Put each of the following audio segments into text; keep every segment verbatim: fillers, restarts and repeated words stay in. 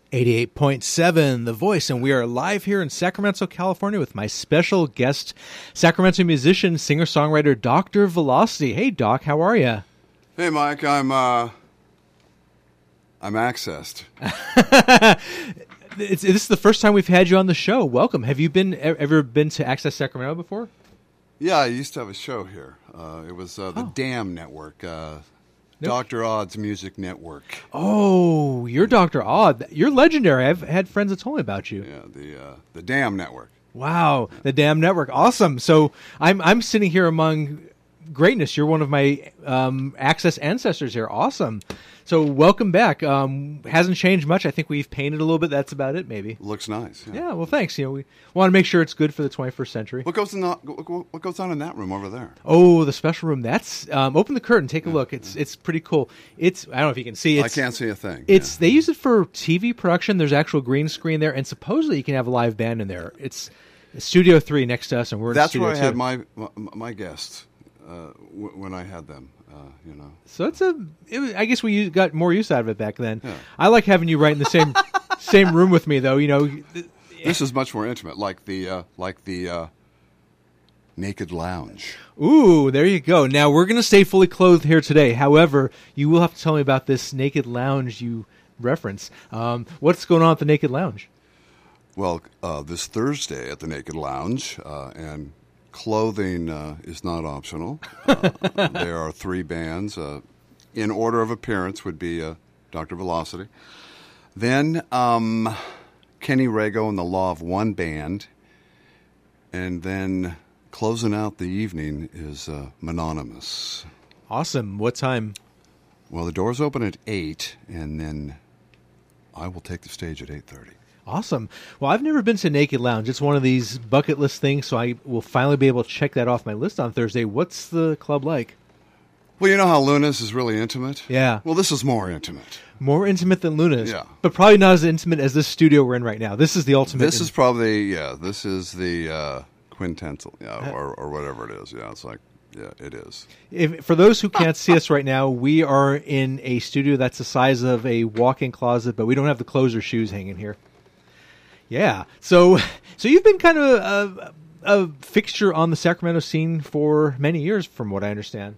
eighty-eight point seven, The Voice, and we are live here in Sacramento, California with my special guest, Sacramento musician, singer-songwriter, Doctor Velocity. Hey, Doc, how are you? Hey, Mike, I'm, uh, I'm accessed. it's, this is the first time we've had you on the show. Welcome. Have you been ever been to Access Sacramento before? Yeah, I used to have a show here. Uh, it was uh, the Oh. Damn Network. Uh, Nope. Doctor Odd's Music Network. Oh, you're Doctor Odd. You're legendary. I've had friends that told me about you. Yeah, the uh, the Damn Network. Wow, the Damn Network. Awesome. So I'm I'm sitting here among greatness. You're one of my um, Access ancestors here. Awesome. So welcome back. Um, hasn't changed much. I think we've painted a little bit. That's about it, maybe. Looks nice. Yeah. Yeah. Well, thanks. You know, we want to make sure it's good for the twenty-first century. What goes in the, what goes on in that room over there? Oh, the special room. That's um, open the curtain. Take a look. It's it's pretty cool. It's I don't know if you can see. It's, I can't see a thing. It's yeah. they use it for T V production. There's actual green screen there, and supposedly you can have a live band in there. It's Studio Three next to us, and we're That's in Studio where I two. had my my, my guests uh, w- when I had them. Uh, you know. So it's a. It was, I guess we used, got more use out of it back then. Yeah. I like having you right in the same same room with me, though. You know. This is much more intimate, like the uh, like the uh, Naked Lounge. Ooh, there you go. Now we're gonna stay fully clothed here today. However, you will have to tell me about this Naked Lounge you reference. Um, what's going on at the Naked Lounge? Well, uh, this Thursday at the Naked Lounge, uh, and clothing uh, is not optional. Uh, there are three bands. Uh, in order of appearance would be uh, Doctor Velocity. Then um, Kenny Rego and the Law of One Band. And then closing out the evening is uh, Mononymous. Awesome. What time? Well, the doors open at eight, and then I will take the stage at eight thirty. Awesome. Well, I've never been to Naked Lounge. It's one of these bucket list things, so I will finally be able to check that off my list on Thursday. What's the club like? Well, you know how Luna's is really intimate? Yeah. Well, this is more intimate. More intimate than Luna's. Yeah. But probably not as intimate as this studio we're in right now. This is the ultimate. This is probably, yeah, this is the uh, quintessential, yeah, or, or whatever it is. Yeah, it's like, yeah, it is. If, for those who can't see us right now, we are in a studio that's the size of a walk-in closet, but we don't have the clothes or shoes hanging here. Yeah. So so you've been kind of a, a fixture on the Sacramento scene for many years, from what I understand.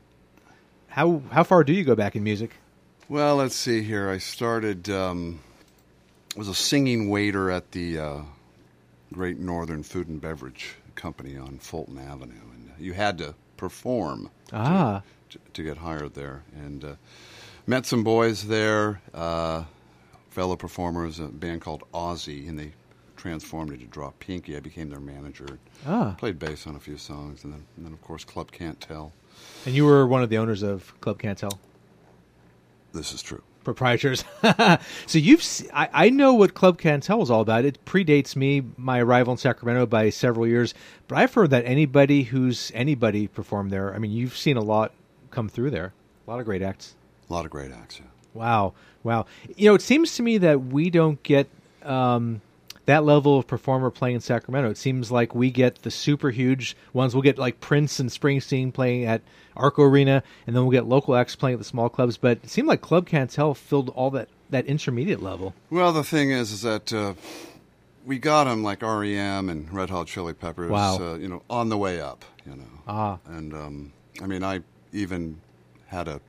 How how far do you go back in music? Well, let's see here. I started, um, was a singing waiter at the uh, Great Northern Food and Beverage Company on Fulton Avenue. And you had to perform Ah. to, to, to get hired there. And uh, met some boys there, uh, fellow performers, a band called Ozzy, and they transformed into Drop Pinky. I became their manager. Ah. Played bass on a few songs, and then, and then of course, Club Can't Tell. And you were one of the owners of Club Can't Tell. This is true. Proprietors. So you've, se- I, I know what Club Can't Tell was all about. It predates me, my arrival in Sacramento, by several years. But I've heard that anybody who's anybody performed there. I mean, you've seen a lot come through there. A lot of great acts. A lot of great acts, yeah. Wow, wow. You know, it seems to me that we don't get um, that level of performer playing in Sacramento. It seems like we get the super huge ones. We'll get like Prince and Springsteen playing at Arco Arena, and then we'll get local acts playing at the small clubs. But it seemed like Club Can't Tell filled all that, that intermediate level. Well, the thing is, is that uh, we got them like R E M and Red Hot Chili Peppers, Wow. uh, you know, on the way up, you know. Ah. And, um, I mean, I even had a,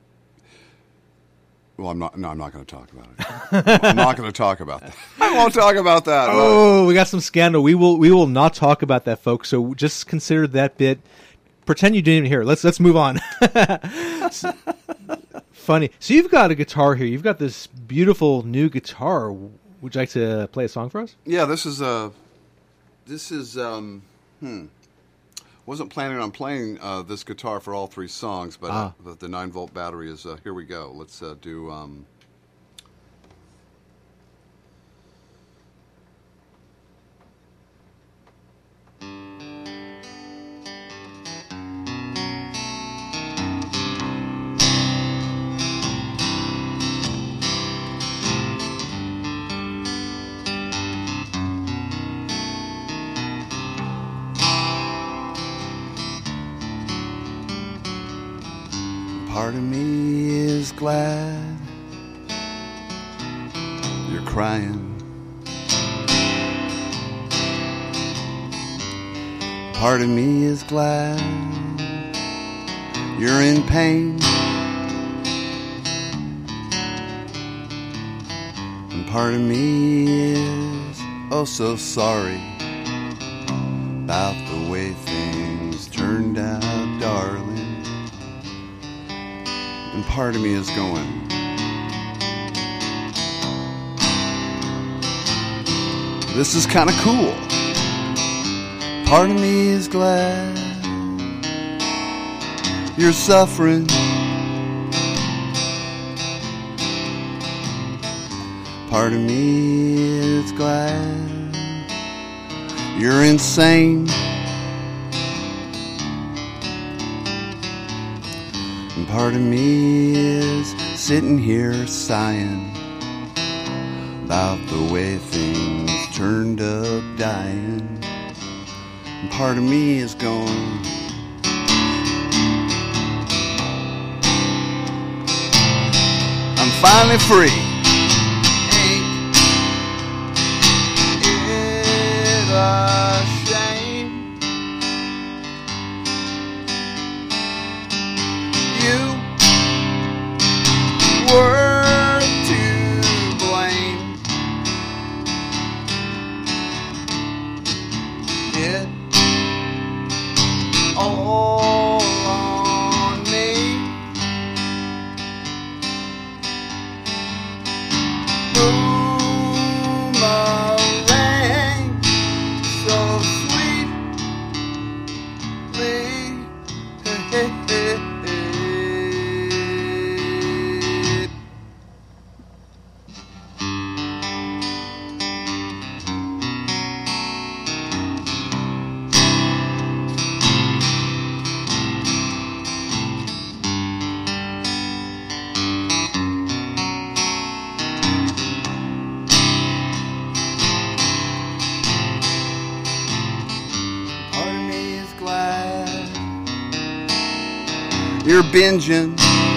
well, I'm not, no, I'm not going to talk about it. I'm not going to talk about that. I won't talk about that. Oh, we got some scandal. We will we will not talk about that, folks. So just consider that bit. Pretend you didn't even hear it. Let's let's move on. So- funny. So you've got a guitar here. You've got this beautiful new guitar. Would you like to play a song for us? Yeah, this is, uh, this is, um, hmm. Wasn't planning on playing uh, this guitar for all three songs, but Ah. uh, the, the nine volt battery is, uh, here we go. Let's uh, do, um, part of me is glad you're crying part of me is glad you're in pain. And part of me is oh so sorry about the way things turned out, darling. And part of me is going, this is kind of cool. Part of me is glad you're suffering. Part of me is glad you're insane. And part of me is sitting here sighing about the way things turned up, dying. And part of me is going, I'm finally free. Ain't it a shame? You were to blame. It all on me. Boomerang, so sweetly. Part of me is glad you're binging.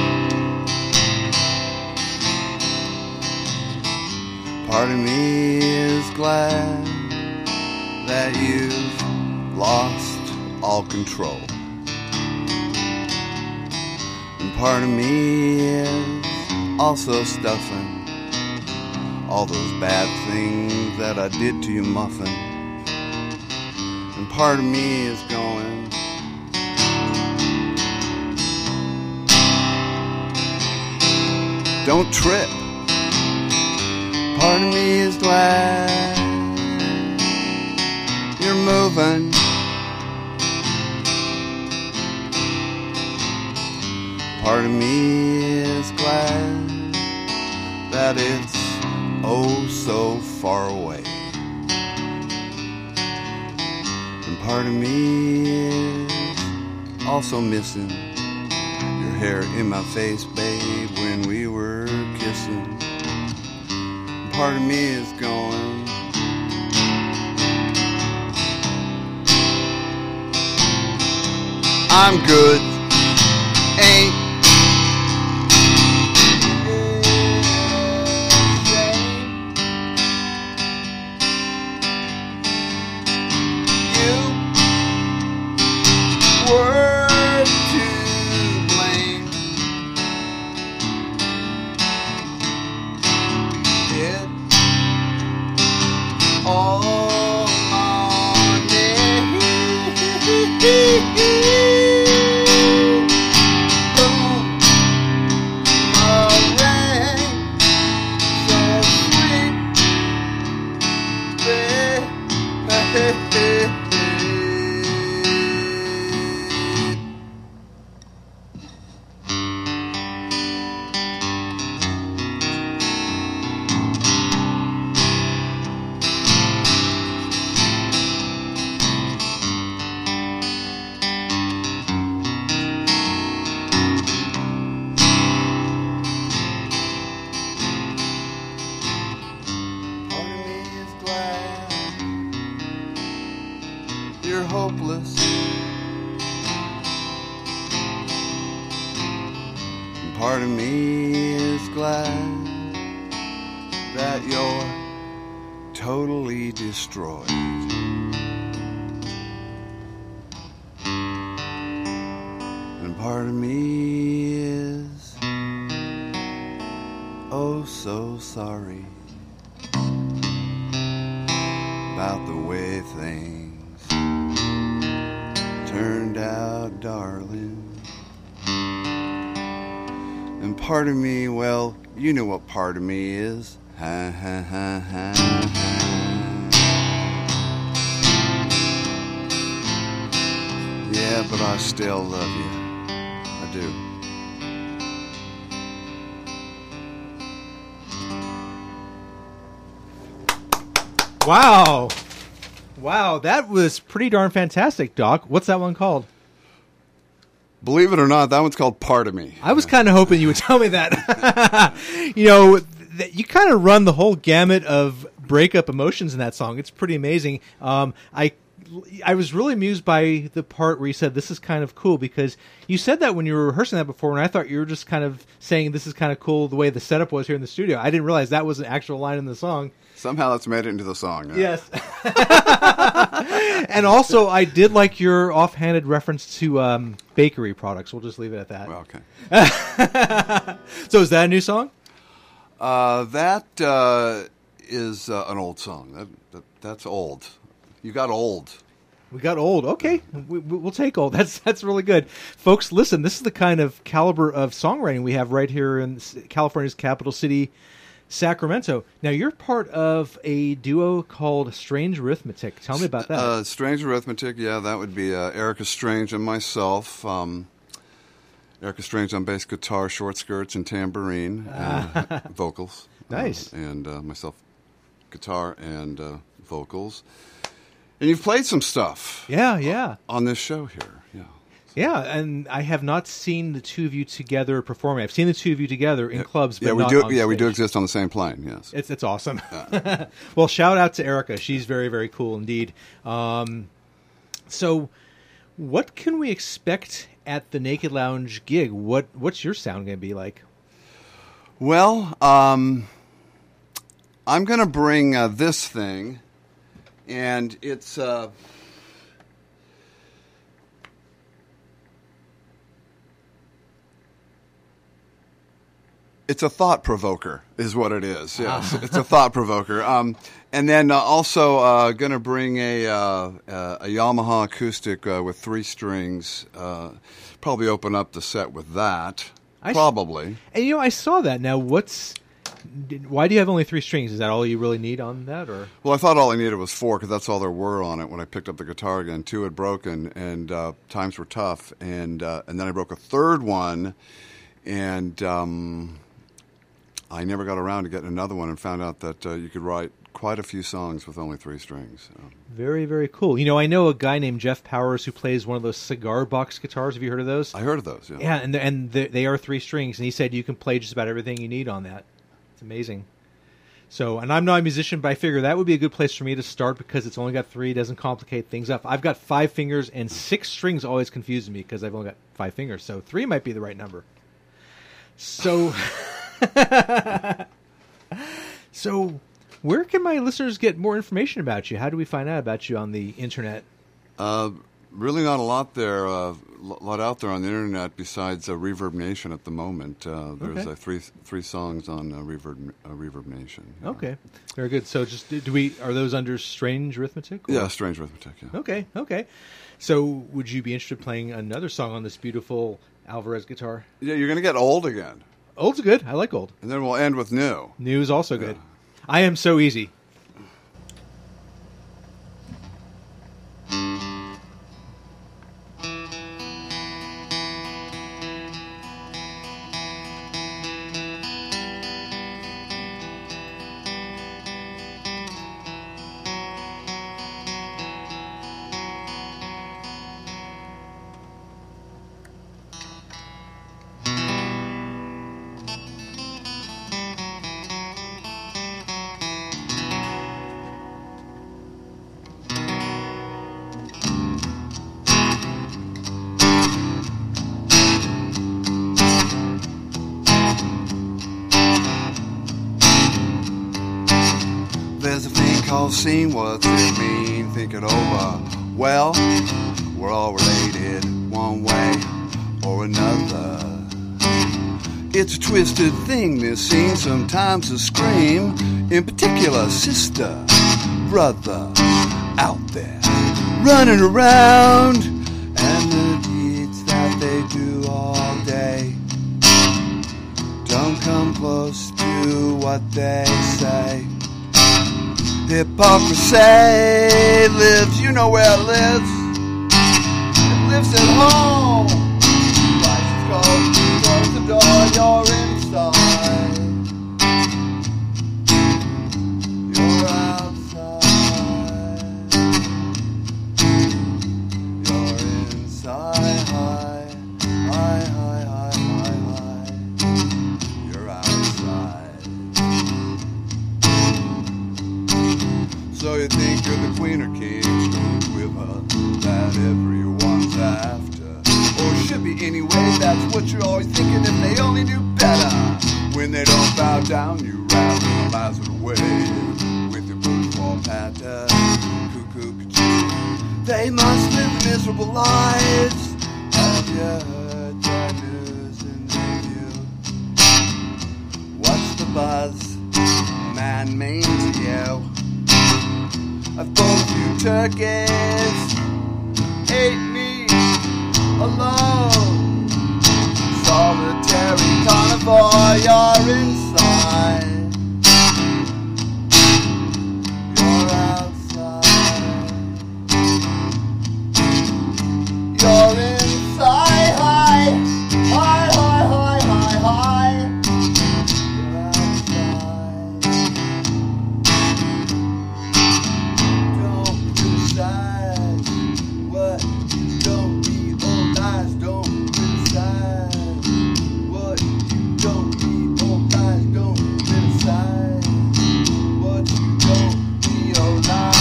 Part of me is glad that you've lost all control. And part of me is also stuffing all those bad things that I did to you, Muffin. And part of me is going, don't trip. Part of me is glad you're moving. Part of me is glad that it's oh so far away. And part of me is also missing your hair in my face, babe, when we were kissing. And part of me is going, I'm good. Ain't were to blame. It all on me. Boomerang, so sweet, babe. You're hopeless. And part of me is glad that you're totally destroyed. Part of me is oh so sorry about the way things turned out, darling. And part of me, well, you know what part of me is. Ha ha ha ha ha. Yeah, but I still love you. I do. Wow. Wow, that was pretty darn fantastic, Doc. What's that one called? Believe it or not, that one's called Part of Me. I was kind of hoping you would tell me that. You know, th- you kind of run the whole gamut of breakup emotions in that song. It's pretty amazing. Um, I I was really amused by the part where you said this is kind of cool, because you said that when you were rehearsing that before, and I thought you were just kind of saying this is kind of cool the way the setup was here in the studio. I didn't realize that was an actual line in the song. Somehow that's made it into the song. Yeah. Yes. And also, I did like your offhanded reference to um, bakery products. We'll just leave it at that. Well, okay. So is that a new song? Uh, that uh, is uh, an old song. That, that That's old. You got old. We got old. Okay, we, we'll take old. That's that's really good, folks. Listen, this is the kind of caliber of songwriting we have right here in California's capital city, Sacramento. Now, you're part of a duo called Strange Arithmetic. Tell me about that. Uh, Strange Arithmetic, yeah, that would be uh, Erica Strange and myself. Um, Erica Strange on bass guitar, short skirts, and tambourine, and uh, vocals. Nice. Uh, and uh, myself, guitar and uh, vocals. And you've played some stuff. Yeah, yeah. On this show here, yeah. Yeah, and I have not seen the two of you together performing. I've seen the two of you together in yeah. clubs, but yeah, we not do. on Yeah, stage. we do exist on the same plane. Yes, it's it's awesome. Yeah. Well, shout out to Erica. She's very very cool indeed. Um, so, what can we expect at the Naked Lounge gig? What what's your sound going to be like? Well, um, I'm going to bring uh, this thing, and it's. Uh, It's a thought provoker, is what it is. Yes, ah. It's a thought provoker. Um, and then uh, also uh, going to bring a uh, uh, a Yamaha acoustic uh, with three strings. Uh, probably open up the set with that. I probably. S- and you know, I saw that. Now, what's why do you have only three strings? Is that all you really need on that, or? Well, I thought all I needed was four because that's all there were on it when I picked up the guitar again. Two had broken, and uh, times were tough, and uh, and then I broke a third one, and. Um, I never got around to getting another one and found out that uh, you could write quite a few songs with only three strings. So. Very, very cool. You know, I know a guy named Jeff Powers who plays one of those cigar box guitars. Have you heard of those? I heard of those, yeah. Yeah, and, and they are three strings, and he said you can play just about everything you need on that. It's amazing. So, and I'm not a musician, but I figure that would be a good place for me to start because it's only got three, doesn't complicate things up. I've got five fingers, and six strings always confuses me because I've only got five fingers, so three might be the right number. So... So, where can my listeners get more information about you? How do we find out about you on the internet? Uh, really not a lot there, a uh, lot out there on the internet besides uh, Reverb Nation at the moment. Uh, there's okay. uh, three three songs on uh, Reverb uh, Reverb Nation. Yeah. Okay, very good. So, just do we are those under Strange Arithmetic? Or? Yeah, Strange Arithmetic. Yeah. Okay, okay. So, would you be interested in playing another song on this beautiful Alvarez guitar? Yeah, you're going to get old again. Old's good. I like old. And then we'll end with new. New is also good. Yeah. I am so easy. Seen what's it mean, think it over. Well, we're all related one way or another. It's a twisted thing, this scene, sometimes a scream. In particular, sister, brother, out there, running around. And the deeds that they do all day don't come close to what they say. Hypocrisy lives, you know where it lives. It lives at home. Life is cold, close the door, you're inside. You're outside. You're inside. High, high, high, high, high, high. You're outside. So you think you're the queen or king, the quiver that everyone's after. Or should be anyway, that's what you're always thinking, if they only do better. When they don't bow down, you rationalize it away with your bourgeois patter. Cuckoo, cuckoo. They must live miserable lives. Have you heard the news in review? What's the buzz? Man mean to you? I've bought a few turkeys, ate me alone. Solitary carnivore, you're inside. You're outside. You're inside. High, high, high, high, high, high. You're outside. Don't criticize what you don't realize. Don't criticize what you don't realize. Don't criticize what you don't realize.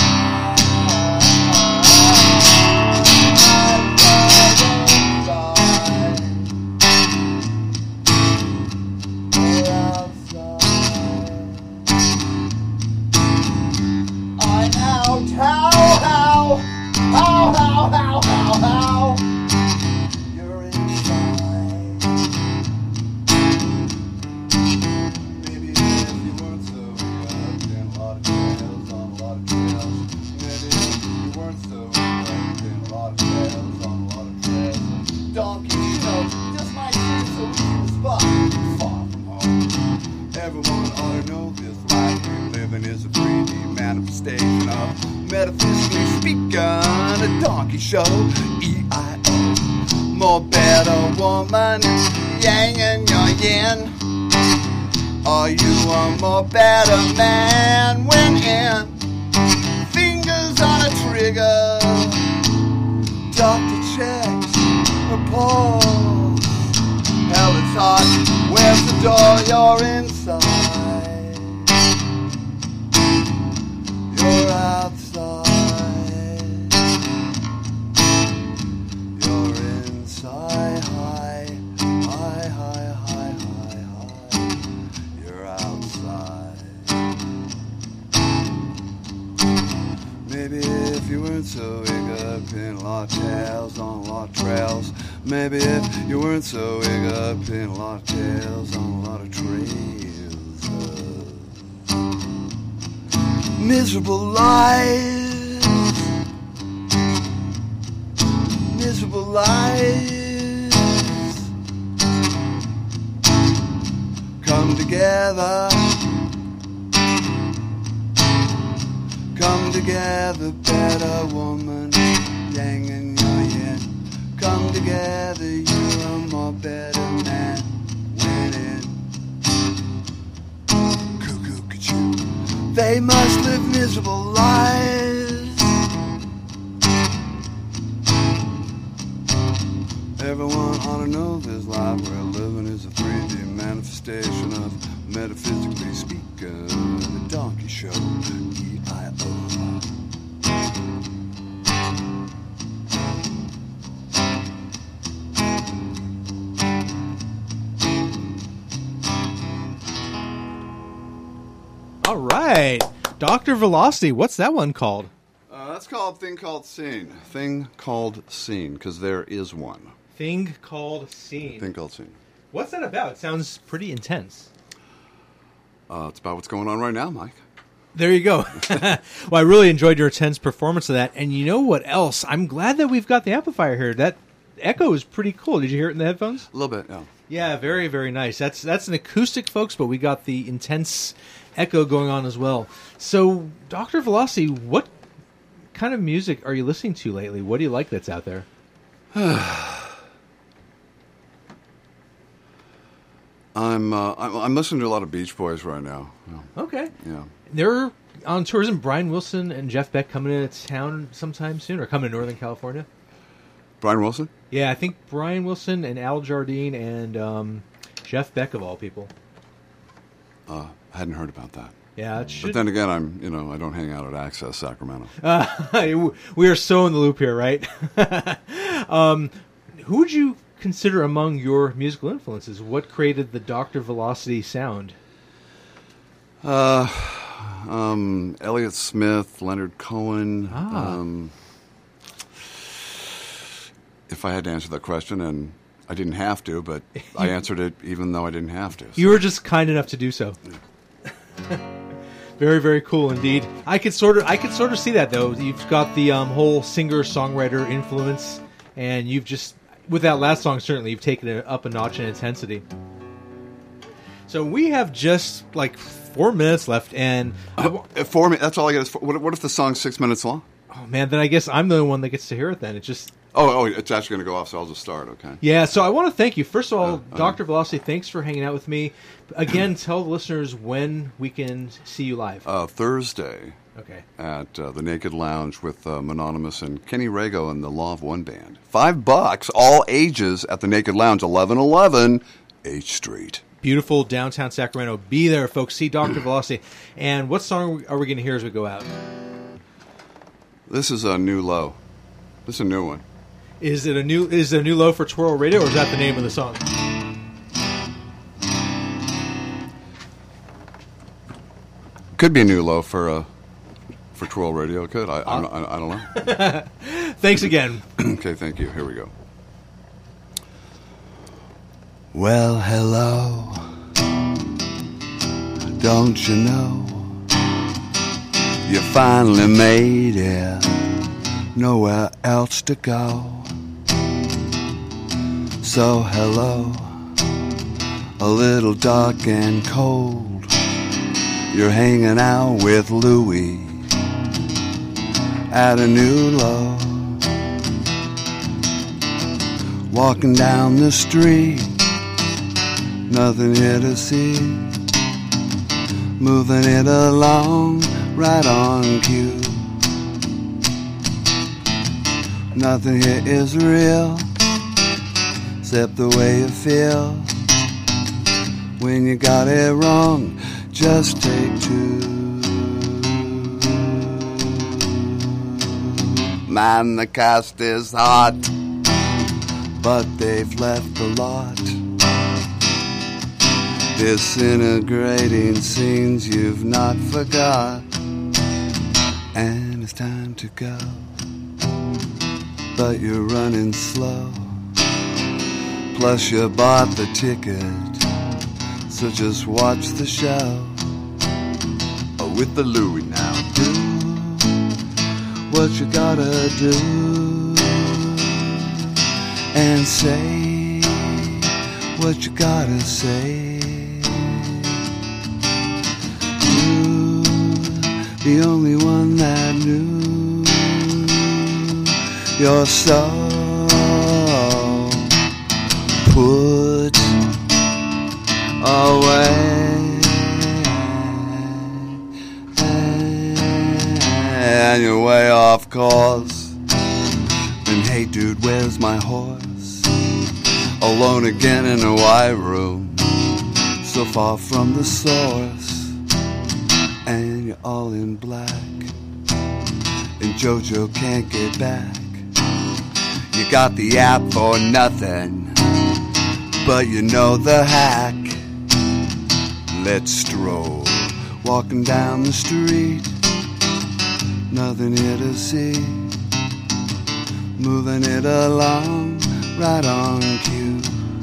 You're outside. I'm out. How, how, how, how, how, how, how? You're inside. Maybe if you weren't so good, then a lot of trails on a lot of trails. Maybe if you weren't so good, then a lot of trails on a lot of trails. Donkey, you know, just might seem so easy to spot. Far from home. Everyone ought to know this life we're living is a three D manifestation of, metaphysically speaking, a donkey show. E I O. More better woman, yang and your yin. Are you a more better man when in? Fingers on a trigger. Doctor checks her pulse. Hell, it's hot. Where's the door? You're inside. You're outside. You're inside. High, high, high, high, high, high. You're outside. Maybe if you weren't so ignorant, in a lot of tales on a lot of trails. Maybe if you weren't so ignorant, in a lot of tales on a lot of trails. Miserable lives, miserable lives come together, come together, better woman, yang and your yin. Come together, you're a more better man. When in cuckoo, cuckoo. They must live miserable lives. Everyone ought to know this life we're living is a three D manifestation of, metaphysically speaking, the donkey show. E I O. All right. Doctor Velocity, what's that one called? Uh, that's called Thing Called Scene. Thing Called Scene, because there is one. Thing Called Scene. Thing Called Scene. What's that about? It sounds pretty intense. Uh, it's about what's going on right now, Mike. There you go. Well, I really enjoyed your intense performance of that. And you know what else? I'm glad that we've got the amplifier here. That echo is pretty cool. Did you hear it in the headphones? A little bit, yeah. Yeah, very, very nice. That's that's an acoustic, folks, but we got the intense echo going on as well. So, Doctor Velocity, what kind of music are you listening to lately? What do you like that's out there? I'm, uh, I'm I'm listening to a lot of Beach Boys right now. Yeah. Okay. Yeah. They're on tour. Isn't Brian Wilson and Jeff Beck coming into town sometime soon, or coming to Northern California? Brian Wilson? Yeah, I think Brian Wilson and Al Jardine and um, Jeff Beck, of all people. Uh, I hadn't heard about that. Yeah, it should. But then again, I'm you know I don't hang out at Access Sacramento. Uh, we are so in the loop here, right? um, who would you consider among your musical influences? What created the Doctor Velocity sound? Uh, um, Elliott Smith, Leonard Cohen. Ah. Um, if I had to answer that question, and I didn't have to, but I answered it even though I didn't have to. So. You were just kind enough to do so. Very, very cool indeed. I could sort of, I could sort of see that though. You've got the um, whole singer-songwriter influence, and you've just, with that last song, certainly you've taken it up a notch in intensity. So we have just like four minutes left, and uh, four minutes. That's all I get. Is four, what, what if the song's six minutes long? Oh man, then I guess I'm the one that gets to hear it. Then it just. Oh, oh, it's actually going to go off, so I'll just start, okay? Yeah, so I want to thank you. First of all, uh, uh, Doctor Velocity, thanks for hanging out with me. Again, tell the listeners when we can see you live. Uh, Thursday okay. at uh, the Naked Lounge with uh, Mononymous and Kenny Rago and the Law of One Band. Five bucks, all ages, at the Naked Lounge, eleven eleven H Street. Beautiful downtown Sacramento. Be there, folks. See Doctor Velocity. And what song are we going to hear as we go out? This is a new low. This is a new one. Is it a new? Is it a new low for Twirl Radio, or is that the name of the song? Could be a new low for uh, for Twirl Radio. Could I? I, I, I don't know. Thanks again. Okay, thank you. Here we go. Well, hello. Don't you know you finally made it? Nowhere else to go. So hello, a little dark and cold. You're hanging out with Louie at a new low. Walking down the street, nothing here to see. Moving it along, right on cue. Nothing here is real, except the way you feel. When you got it wrong, just take two. Man, the cast is hot, but they've left the lot. Disintegrating scenes you've not forgot. And it's time to go, but you're running slow. Plus you bought the ticket, so just watch the show. Oh, with the Louie now. Do what you gotta do, and say what you gotta say. You, the only one that knew your soul. Put away, and you're way off course. And hey dude, where's my horse? Alone again in a white room, so far from the source. And you're all in black, and JoJo can't get back. You got the app for nothing, but you know the hack. Let's stroll, walking down the street. Nothing here to see. Moving it along, right on cue.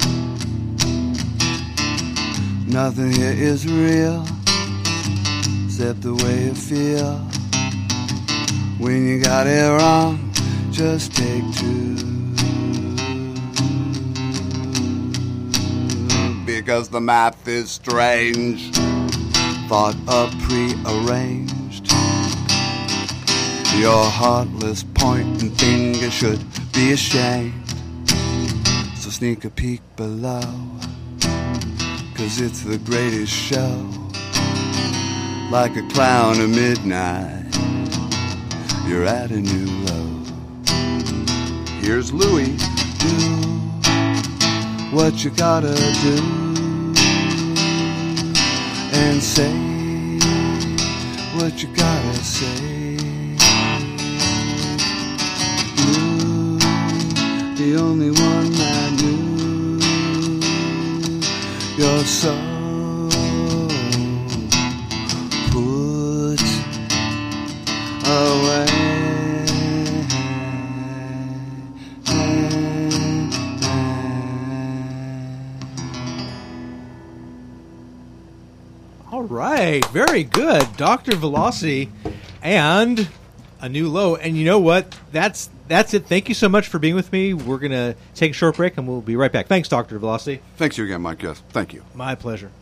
Nothing here is real except the way you feel. When you got it wrong, just take two. Because the math is strange, thought up prearranged. Your heartless pointing finger should be ashamed. So sneak a peek below, 'cause it's the greatest show. Like a clown at midnight, you're at a new low. Here's Louie. Do what you gotta do and say what you gotta say. You, the only one that knew your soul put away. All right, very good, Doctor Velocity, and a new low. And you know what? That's that's it. Thank you so much for being with me. We're gonna take a short break, and we'll be right back. Thanks, Doctor Velocity. Thanks you again, Mike. Yes, thank you. My pleasure.